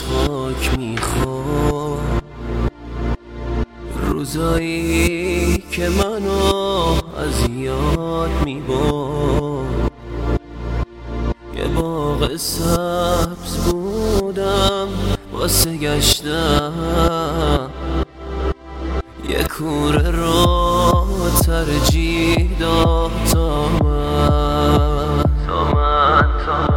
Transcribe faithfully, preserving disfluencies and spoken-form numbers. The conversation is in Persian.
خاک میخورد، روزایی که منو از یاد میبرد. یه باغ سبز بودم واسه گشتم، یه کوره رو ترجیح داد تا من تا من تا